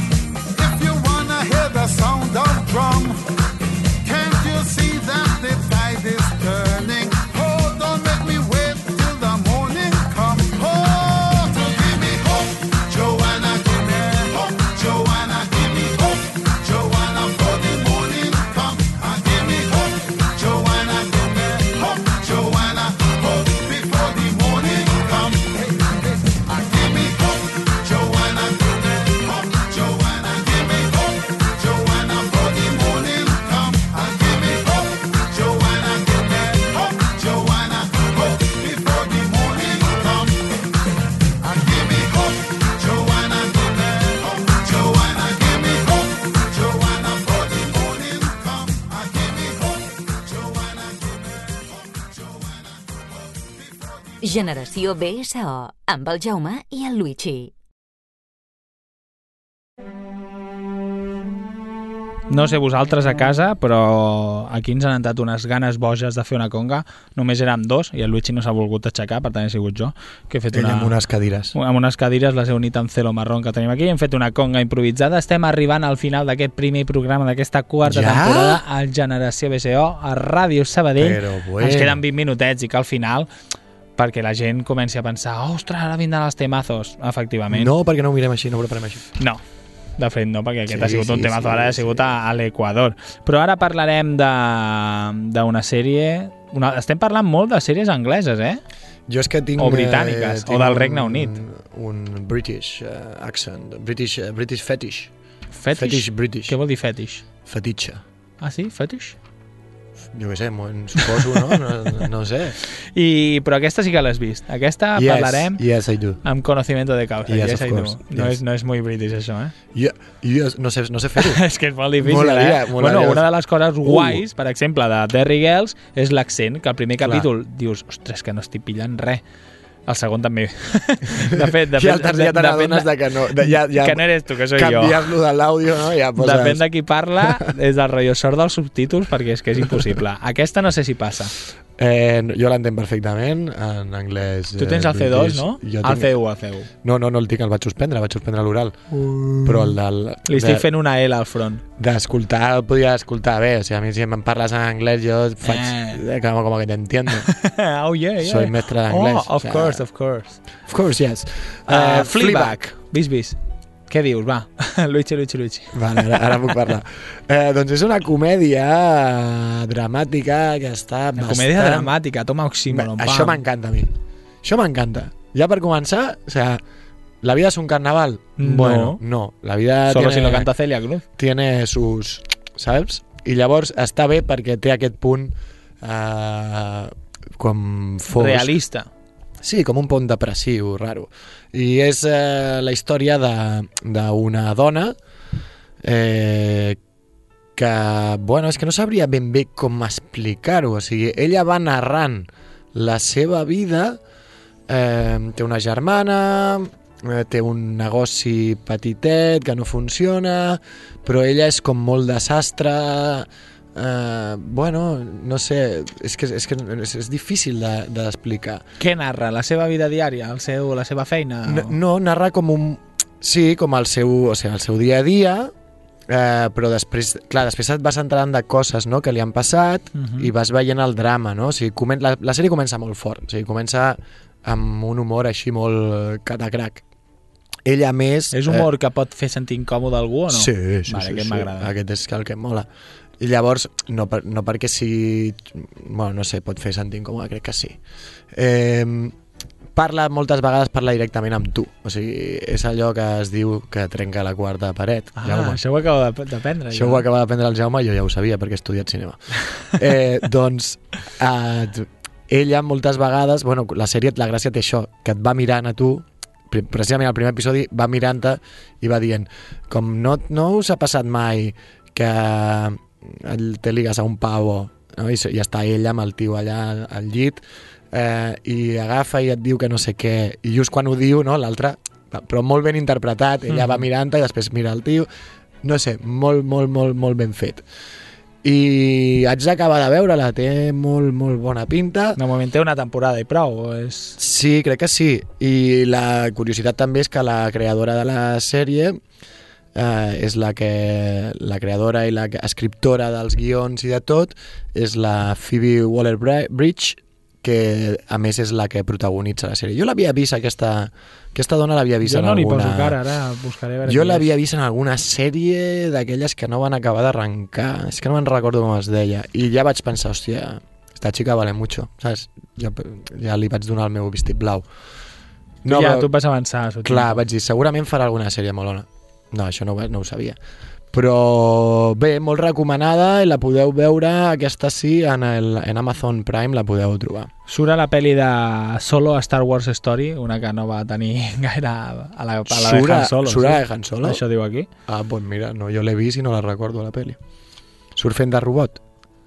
K: if you wanna hear the sound of drum. Can't you see that the tide is turning? Oh, don't make me wait till the morning come. Oh, to give me hope, Joanna, give me hope, Joanna, give me hope, Joanna, for the morning come. Give me hope, Joanna, give me hope, Joanna, hope before the morning come. Give me hope, Joanna, give me hope, Joanna, give me hope, Joanna, for the morning come. Give me hope, Joanna, give me hope, Joanna, hope before the morning come. Give me hope, Joanna, give me hope, Joanna, give me hope, Joanna, for the morning come. Give me hope, Joanna, give me hope, Joanna, hope before the
G: Generació BSO, amb el Jaume i el Luigi.
E: No sé vosaltres a casa, però aquí ens han entrat unes ganes boges de fer una conga. Només érem dos i el Luigi no s'ha volgut aixecar, per tant he sigut jo que he fet
F: Ell amb unes cadires.
E: Amb unes cadires les he unit amb celo marrón que tenim aquí. Hem fet una conga improvisada. Estem arribant al final d'aquest primer programa d'aquesta quarta temporada al Generació BSO a Ràdio Sabadell.
F: Però bueno.
E: Ens queden 20 minutets i que al final, perquè la gent comenci a pensar ostres, ara vindran els temazos, efectivament.
F: No, perquè no ho mirem així, no ho preparem així.
E: No, de fet no, perquè aquest ha sigut un temazo, ara ha sigut a l'Equador. Però ara parlarem d'una sèrie... Estem parlant molt de sèries angleses, eh?
F: Jo és que tinc...
E: O britàniques, o del Regne Unit.
F: Un British accent, British fetish.
E: Fetish
F: British.
E: Què vol dir fetish?
F: Fetitxe.
E: Ah, sí? Fetish?
F: Jo què sé, suposo, no? No sé.
E: Però aquesta sí que l'has vist. Aquesta parlarem
F: I do.
E: amb conocimiento de causa.
F: Yes, of course.
E: No és muy british, això, eh?
F: Jo no sé fer-ho.
E: És que és molt difícil, Bueno, una de les coses guais, per exemple, de Derry Girls, és l'accent, que al primer capítol dius, ostres, que no estic pillant res. El segon també. De fet,
F: I al tercer ja te n'adones que no.
E: Que no eres tu, que soy jo.
F: Canvies-lo de l'àudio, no? Ja poses...
E: Depèn de qui parla, és del rotllo sort dels subtítols, perquè és que és impossible. Aquesta no sé si passa.
F: Jo l'entenc perfectament en anglès.
E: Tu tens el C2, no? El C1, el C1.
F: No el tinc, el vaig suspendre l'oral. Però el del...
E: Li estic fent una L al front.
F: D'escoltar, el podia escoltar bé. O sigui, a mi si em parles en anglès jo faig com que t'entiendo.
E: Oh, yeah.
F: Soy mestre d'anglès.
E: Oh, of course. Of
F: course, yes.
E: Fleabag. Vis. Què dius? Va, Luigi.
F: Vale, ara puc parlar. Doncs és una comèdia dramàtica que està bastant...
E: Comèdia dramàtica, toma oxímoron.
F: Això m'encanta a mi. Ja per començar, o sigui, ¿La vida es un carnaval?
E: No.
F: Bueno, no. La vida
E: Solo
F: tiene,
E: si lo canta Celia Cruz.
F: tiene sus... Saps? I llavors està bé perquè té aquest punt com fosc.
E: Realista.
F: Sí, com un punt depressiu, raro. I és la història d'una dona que, bueno, és que no sabria ben bé com explicar-ho. O sigui, ella va narrant la seva vida, té una germana, té un negoci petitet que no funciona, però ella és com molt desastre. Bueno, no sé, és difícil d'explicar.
E: Què narra? La seva vida diària? La seva feina?
F: No, narra com un... Sí, com el seu dia a dia, però després et vas entrant de coses, no?, que li han passat, i vas veient el drama, no? O sigui, la sèrie comença molt fort, o sigui, comença amb un humor així molt catacrac. Ella, a més...
E: És humor que pot fer sentir incòmode algú o no?
F: Sí,
E: vale, aquest m'agrada.
F: Aquest és el que em mola. I llavors, no perquè sigui... Bueno, no sé, pot fer sentir incòmode, crec que sí. Moltes vegades parla directament amb tu. O sigui, és allò que es diu que trenca la quarta paret. Jaume.
E: Això ho acaba d'aprendre.
F: Això ho acaba d'aprendre el Jaume, jo ja ho sabia perquè he estudiat cinema. Doncs, ella moltes vegades... Bueno, la sèrie, la gràcia té això, que et va mirant a tu, precisament al primer episodi va mirant-te i va dient com no us ha passat mai que te ligues a un pavo, no? I està ella amb el tio allà al llit, i agafa i et diu que no sé què, i just quan ho diu, no, l'altre, però molt ben interpretat, ella va mirant-te i després mira el tio, no sé, molt, molt, molt, molt ben fet. I haig d'acabar de veure-la, té molt, molt bona pinta.
E: De moment té una temporada i prou.
F: Sí, crec que sí. I la curiositat també és que la creadora de la sèrie és la creadora i la escriptora dels guions i de tot, és la Phoebe Waller-Bridge, que a més és la que protagonitza la sèrie. Jo l'havia vist, aquesta dona l'havia vist en alguna...
E: Jo no li poso cara, ara buscaré veure.
F: Jo l'havia vist en alguna sèrie d'aquelles que no van acabar d'arrencar, és que no me'n recordo com es deia, i ja vaig pensar, hòstia, esta chica vale mucho, saps? Ja li vaig donar el meu vestit blau.
E: No, ja, tu vas avançar.
F: Clar, vaig dir, segurament farà alguna sèrie molt bona. No, això no ho sabia. Però bé, molt recomanada, i la podeu veure, aquesta sí, en Amazon Prime la podeu trobar.
E: Surt a la pel·li de Solo, a Star Wars Story, una que no va tenir gaire a la de Han Solo.
F: Surt a Han Solo?
E: Això diu aquí.
F: Ah, doncs mira, no, jo l'he vist i no la recordo a la pel·li. Surt fent de robot?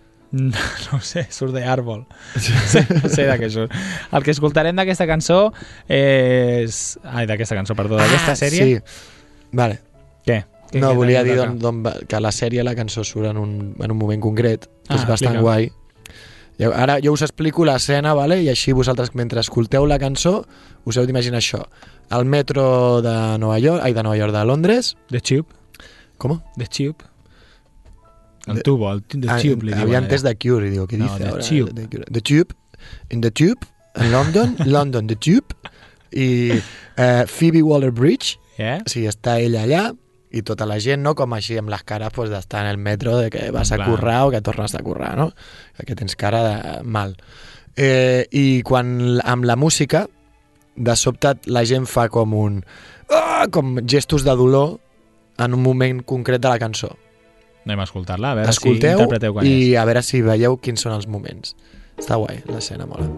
E: No sé, surt d'Arbol. No sé de què surt. El que escoltarem d'aquesta cançó és... Ai, d'aquesta cançó, perdó, d'aquesta sèrie.
F: Sí, vale.
E: Què?
F: No, volia dir que la sèrie, la cançó surt en un moment concret, que és bastant guai. Ara jo us explico l'escena, vale? I així vosaltres, mentre escolteu la cançó, us heu d'imaginar això. El metro de Nova York, de Londres...
E: The Tube.
F: ¿Cómo?
E: The Tube. El tubo, The Tube. Li
F: había antes de Cure, y digo, ¿qué dice ahora? The Tube. In the Tube, en London, The Tube. I Phoebe Waller-Bridge, sí, està ella allà, i tota la gent, no, com així amb les cares pues, d'estar en el metro, de que vas a currar o que tornes a currar, no? Que tens cara de mal. I quan amb la música, de sobte la gent fa com com gestos de dolor en un moment concret de la cançó.
E: Anem a escoltar-la, a veure si interpreteu quan és.
F: I a veure si veieu quins són els moments. Està guai, l'escena mola.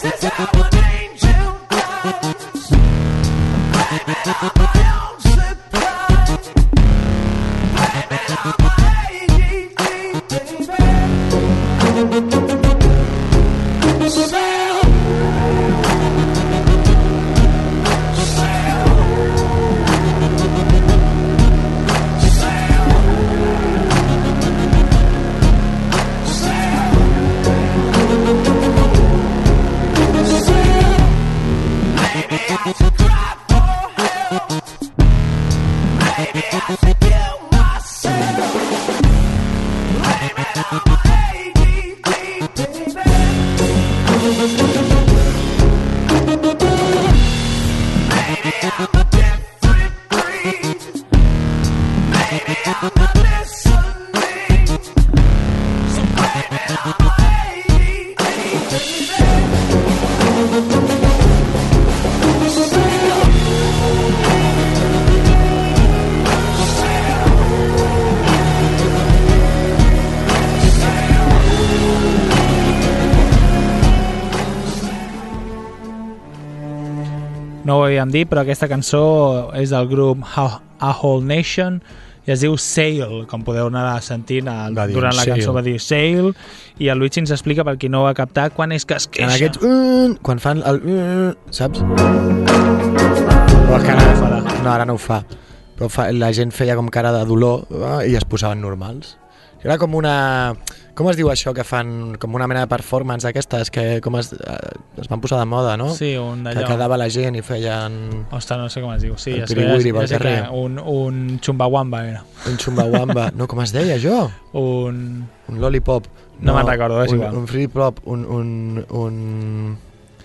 E: No ho havíem dit, però aquesta cançó és del grup A Whole Nation i es diu Sail, com podeu anar sentint durant la cançó va dir Sail, i el Luigi ens explica, per qui no ho ha captat, quan és que es queixa.
F: En aquests... quan fan el... saps? Però que ara, no, ara no ho fa. Però la gent feia com cara de dolor i es posaven normals. Era com una... Com es diu això que fan? Com una mena de performance d'aquestes que com es van posar de moda, no?
E: Sí, un d'allò.
F: Que quedava la gent i feien...
E: Ostres, no sé com es diu. Sí,
F: el pirigüiri pel carrer.
E: Un chumbawamba era.
F: Un chumbawamba. No, com es deia això?
E: Un
F: lollipop.
E: No me'n recordo, és igual.
F: Un free pop, un...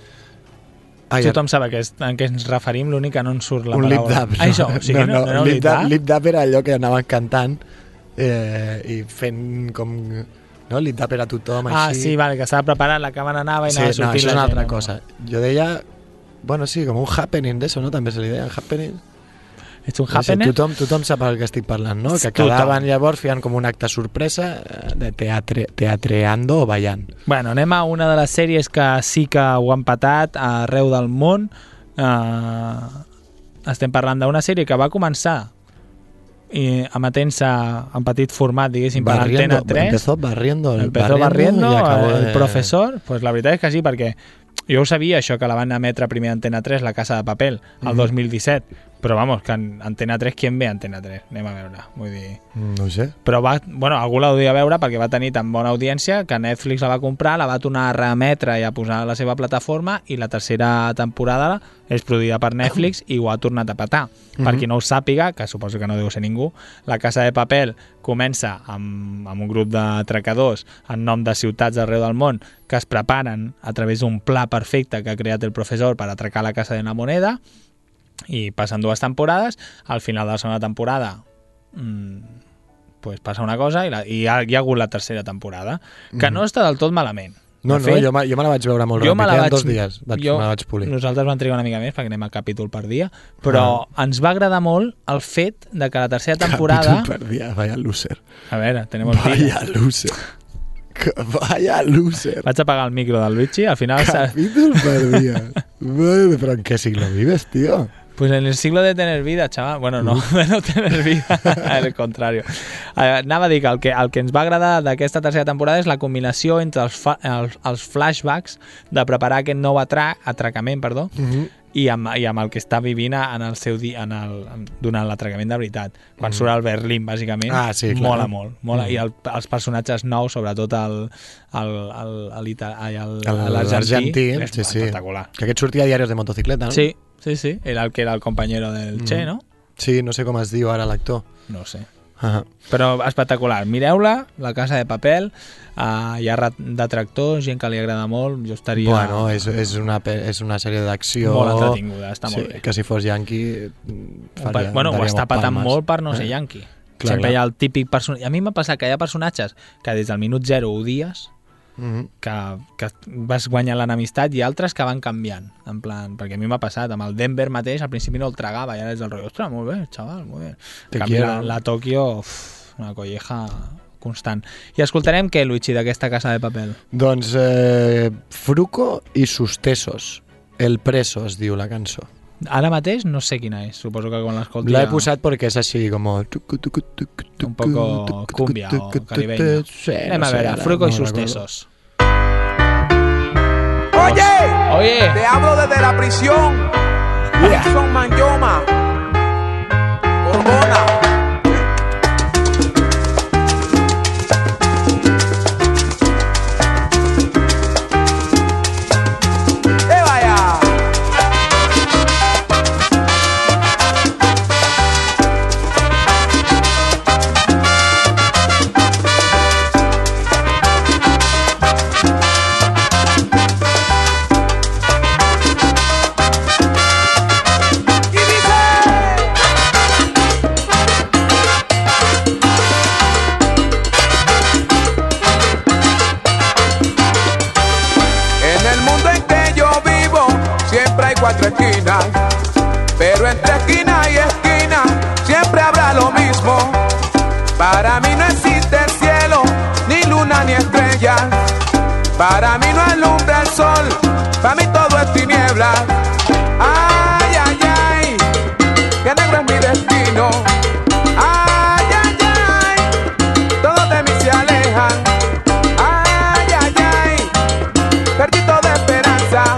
E: Ai, tothom sap en què ens referim, l'únic que no ens surt la
F: paraula.
E: Un lip-dub.
F: No.
E: Això, o sigui, no era un lip-dub?
F: Lip-dub era allò que anaven cantant i fent com... No? Lip-dub era tothom així.
E: Ah, sí, vale, que estava preparat, la càmera anava i anava sortint la gent.
F: No, això és una altra cosa. Jo deia, bueno, sí, com un happening d'això, no? També se li deia happening.
E: Ets un happening?
F: Tothom sap el que estic parlant, no? Que quedaven llavors, feien com un acte sorpresa de teatreando o ballant.
E: Bueno, anem a una de les sèries que sí que ho han patat arreu del món. Estem parlant d'una sèrie que va començar emetent-se en petit format, diguéssim, per Antena 3.
F: Empezó barriendo
E: el professor. Pues la veritat és que sí, perquè jo ho sabia, això, que la van emetre primer a Antena 3, La Casa de Papel, el 2017. Però vamos, que Antena 3, qui en ve a Antena 3? Anem a veure, vull dir...
F: No ho sé.
E: Però algú l'ha de veure perquè va tenir tan bona audiència que Netflix la va comprar, la va tornar a reemetre i a posar a la seva plataforma, i la tercera temporada és produïda per Netflix i ho ha tornat a petar. Per qui no ho sàpiga, que suposo que no deu ser ningú, La Casa de Papel comença amb un grup d'atracadors en nom de ciutats arreu del món que es preparen a través d'un pla perfecte que ha creat el professor per atracar la Casa de la Moneda, i passen 2 temporades. Al final de la segona temporada pues passa una cosa i hi ha hagut la tercera temporada, que no està del tot malament.
F: No, jo me la vaig veure molt ràpid, en 2 dies me la vaig polir.
E: Nosaltres vam trigar una mica més perquè anem a capítol per dia, però ens va agradar molt el fet de que la tercera temporada...
F: Capítol per dia, vaya loser.
E: A veure, tenemos
F: vaya loser. Vaya loser.
E: Vaig apagar el micro del Luigi, al final...
F: Capítol per dia. Pero ¿en qué siglo vives, tío?
E: Pues en el siglo de tener vida, chaval. Bueno, no, de no tener vida, al contrari. Anava a dir que el que ens va agradar d'aquesta tercera temporada és la combinació entre els flashbacks de preparar aquest nou atracament, i amb el que està vivint en el seu durant l'atracament de veritat. Quan surt al Berlín, bàsicament, mola molt. I els personatges nous, sobretot l'argentí, és espectacular.
F: Que aquest sortia a Diarios de Motocicleta, no?
E: Sí, era el que era el compañero del Che, ¿no?
F: Sí, no sé com es diu ara l'actor.
E: No sé. Però espectacular. Mireu-la, La Casa de Papel, hi ha detractors, gent que li agrada molt, jo estaria...
F: Bueno, és una sèrie d'acció...
E: Molt entretinguda, està molt bé.
F: Que si fos yankee...
E: Bueno, ho està patant molt per no ser yankee. Sempre hi ha el típic personatge... A mi m'ha passat que hi ha personatges que des del minut 0 odies, que vas guanyant l'enemistat, i altres que van canviant, en plan, perquè a mi m'ha passat amb el Denver mateix, al principi no el tragava i ara és del rotllo, ostres, molt bé, xaval, molt bé. En canvi la Tòquio, una colleja constant. I escoltarem què, Luigi, d'aquesta Casa de Papel?
F: Doncs Fruco i sus tesos. El preso es diu la cançó.
E: Ara mateix no sé quina és, suposo que quan l'escolti
F: La he posat perquè és així com...
E: un poco cumbia o caribeño.
F: Sí,
E: Anem a veure, Fruco y sus tesos.
L: Oye, te hablo desde la prisión. Jackson Manyoma, Borbona. Cuatro esquinas, pero entre esquina y esquina siempre habrá lo mismo. Para mí no existe el cielo, ni luna ni estrella. Para mí no alumbra el sol, para mí todo es tiniebla. Ay, ay, ay, que negro es mi destino. Ay, ay, ay, todos de mí se alejan. Ay, ay, ay, perdí toda esperanza.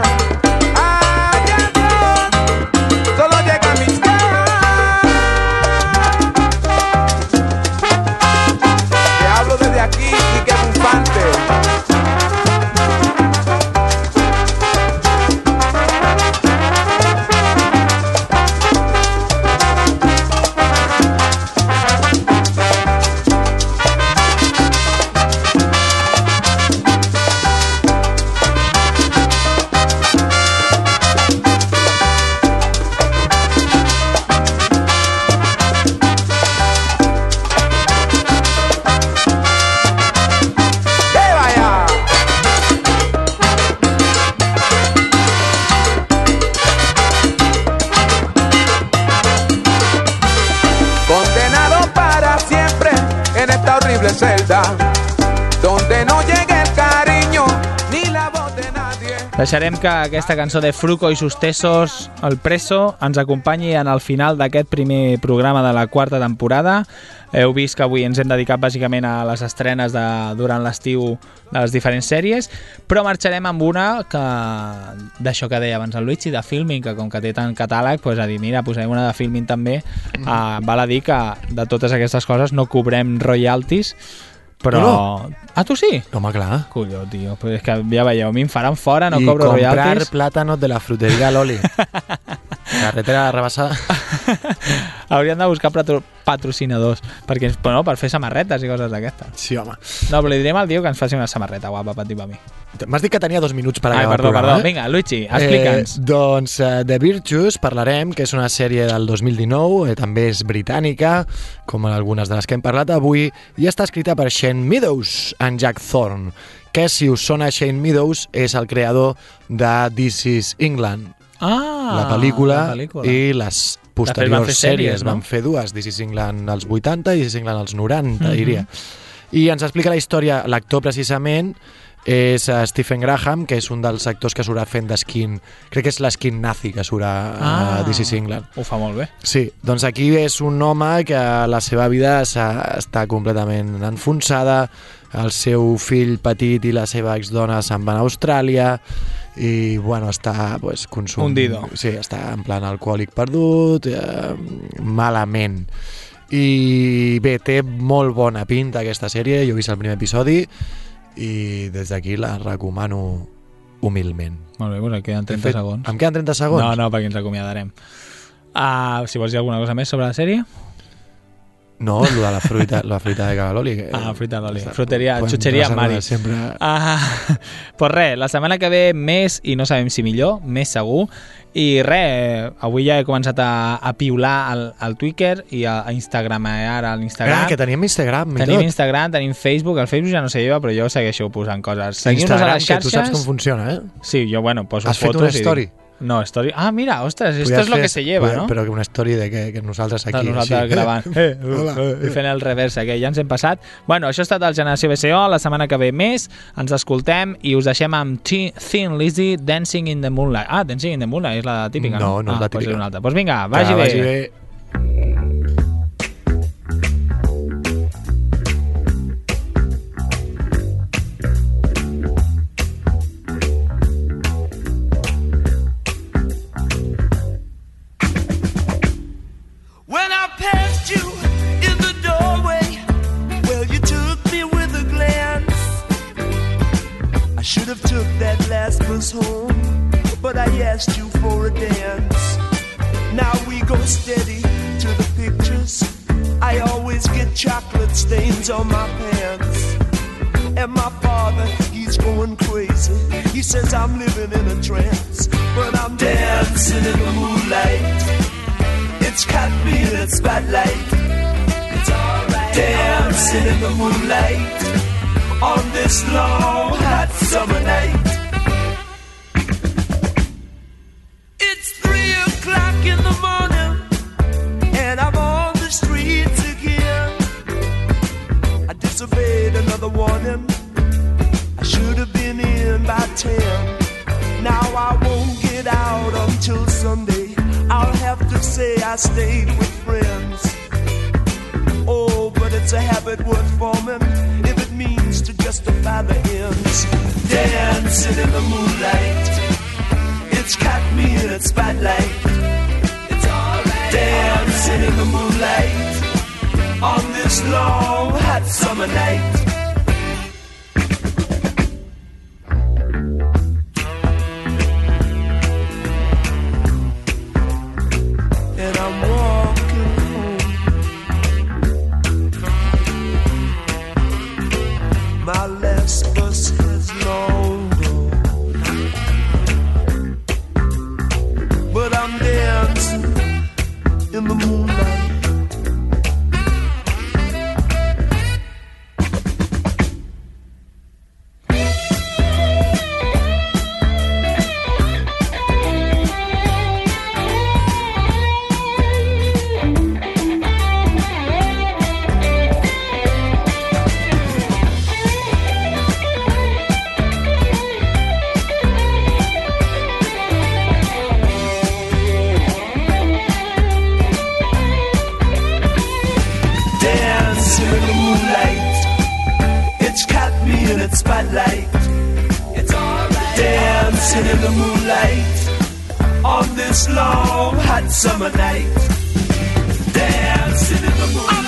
L: Celda, donde no llegue el cariño ni la voz de nadie.
E: Deixarem que aquesta cançó de Fruco i sus tesos, El preso, ens acompanyi en el final d'aquest primer programa de la quarta temporada. Heu vist que avui ens hem dedicat bàsicament a les estrenes durant l'estiu de les diferents sèries, però marxarem amb una d'això que deia abans el Luigi, de Filmin, que com que té tant catàleg, doncs a dir, mira, posarem una de Filmin també. Val a dir que de totes aquestes coses no cobrem royalties, però... No. Ah, tu sí?
F: Home, clar.
E: Colló, tio, però és que ja veieu, a mi em faran fora, no cobro royalties.
F: I comprar plátanos de la fruteria Loli. Carretera rebassada.
E: Hauríem de buscar patrocinadors perquè, bueno, per fer samarretes i coses d'aquestes.
F: Sí, home.
E: No, però li direm al tio que ens faci una samarreta guapa per mi.
F: M'has dit que tenia 2 minuts per acabar el programa.
E: Perdó. Vinga, Luigi, explica'ns.
F: Doncs The Virtues parlarem, que és una sèrie del 2019, també és britànica, com algunes de les que hem parlat avui, i està escrita per Shane Meadows en Jack Thorne, que si us sona Shane Meadows és el creador de This Is England, la pel·lícula i les posteriors sèries. Van fer dues, This Is England als 80 i This Is England als 90, diria. I ens explica la història, l'actor precisament és Stephen Graham, que és un dels actors que surt fent d'esquin, crec que és l'esquin nazi que surt a This Is England.
E: Ho fa molt bé.
F: Sí, doncs aquí és un home que la seva vida està completament enfonsada, el seu fill petit i la seva exdona se'n van a Austràlia i bueno, està pues,
E: hundido.
F: Sí, està en plan alcohòlic perdut, malament. I bé, té molt bona pinta aquesta sèrie, jo he vist el primer episodi i des d'aquí la recomano humilment.
E: Molt bé, doncs em queden 30 segons.
F: Em queden 30 segons?
E: No, perquè ens acomiadarem. Si vols dir alguna cosa més sobre la sèrie?
F: No, lo de la fruita de Cagaloli.
E: Fruita de l'oli. Fruteria, xutxeria Mari. Pues res, la setmana que ve més, i no sabem si millor, més segur. I res, avui ja he començat a piular al Twitter i a Instagram, ara a l'Instagram.
F: Que tenim Instagram i
E: tenim Instagram, tenim Facebook. El Facebook ja no sé jo, però jo segueixo posant coses. Seguim-nos a les xarxes.
F: Que tu saps com funciona, eh?
E: Sí, jo, bueno, poso
F: fotos. Has fet una story?
E: No, story... Ah, mira, ostres, esto es lo que se lleva, no?
F: Però que una story de que nosaltres aquí...
E: De nosaltres gravant.
F: Hola.
E: I fent el reverse, que ja ens hem passat. Bueno, això ha estat el Generació BCO, la setmana que ve més, ens escoltem i us deixem amb Thin Lizzy, Dancing in the Moonlight. Ah, Dancing in the Moonlight, és la típica, no?
F: No és la típica.
E: Pues és una altra. Pues vinga, vagi bé.
M: When I passed you in the doorway, well, you took me with a glance. I should have took that last bus home, but I asked you for a dance. Now we go steady to the pictures. I always get chocolate stains on my pants. And my father, he's going crazy. He says I'm living in a trance, but I'm dancing in the moonlight. It's caught me in its spotlight. It's alright. Dancing in the moonlight on this long hot summer night. It's 3 o'clock in the morning and I'm on the streets again. I disobeyed another warning. I should have been in by 10. Now I won't get out until Sunday. I'll have to say I stayed with friends. Oh, but it's a habit worth forming if it means to justify the ends. Dancing in the moonlight, it's caught me in its spotlight. It's alright. Dancing in the moonlight on this long hot summer night. And I'm walking home. My last bus has long gone, but I'm dancing in the moonlight. Spotlight. It's alright. Dancing in the moonlight on this long hot summer night. Dancing in the moonlight.